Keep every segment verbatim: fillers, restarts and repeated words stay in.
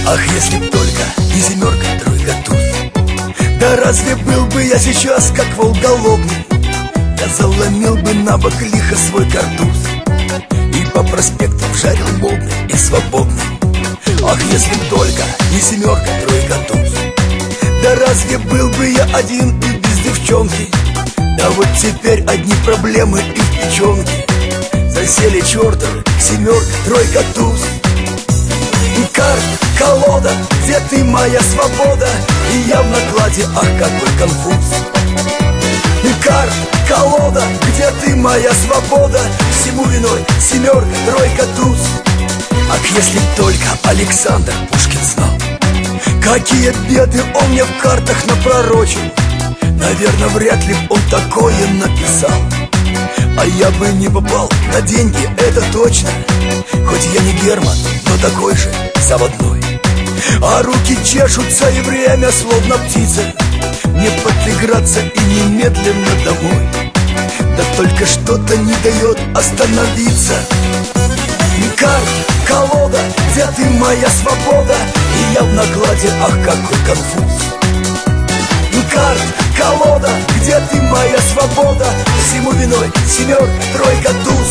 Ах, если б только не семерка, тройка, туз. Да разве был бы я сейчас как вол голодный? Я заломил бы на бок лихо свой картуз и по проспектам жарил бобны и свободный. Ах, если б только не семерка, тройка, туз. Да разве был бы я один и без девчонки? Да вот теперь одни проблемы и в печенке. Засели чертовы семерка, тройка, туз. Карт, колода, где ты, моя свобода? И я в накладе, ах, какой конфуз. Карт, колода, где ты, моя свобода? Всему виной семерка, тройка, туз. Ах, если б только Александр Пушкин знал, какие беды он мне в картах напророчил. Наверное, вряд ли б он такое написал. А я бы не попал на деньги, это точно. Хоть я не Герман, но такой же заводной. А руки чешутся и время словно птица. Мне подыграться и немедленно домой. Да только что-то не дает остановиться. Карт, колода, где ты, моя свобода? И я в накладе, ах, какой конфуз. Карт, колода, где ты, моя свобода? Всему виной семерка, тройка, туз.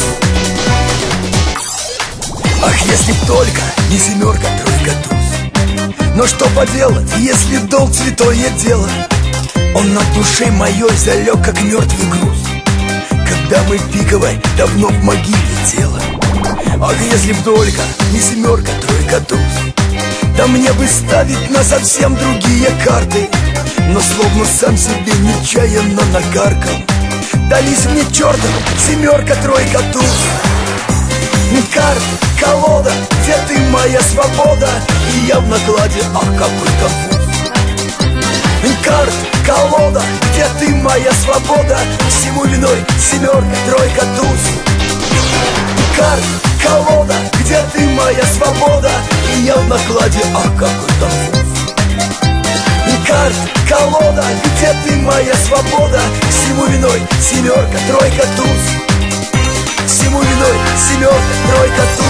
Ах, если б только не семерка, тройка, туз. Но что поделать, если долг святое дело? Он на душе моей залег, как мертвый груз, когда мы пиковой давно в могиле тело. Ах, если б только не семерка, тройка, туз. Да мне бы ставить на совсем другие карты, но словно сам себе нечаянно накаркал. Дались мне чертов семерка, тройка, туз. Карт, колода, где ты, моя свобода? И я в накладе, ах, какой конфуз. Карт, колода, где ты, моя свобода? Всему виной семерка, тройка, туз. Карт, колода, где ты, моя свобода? И я в накладе, ах, какой конфуз. Карт, колода, где ты, моя свобода? Всему виной семерка, тройка, туз. Всему виной семерка, тройка, туз.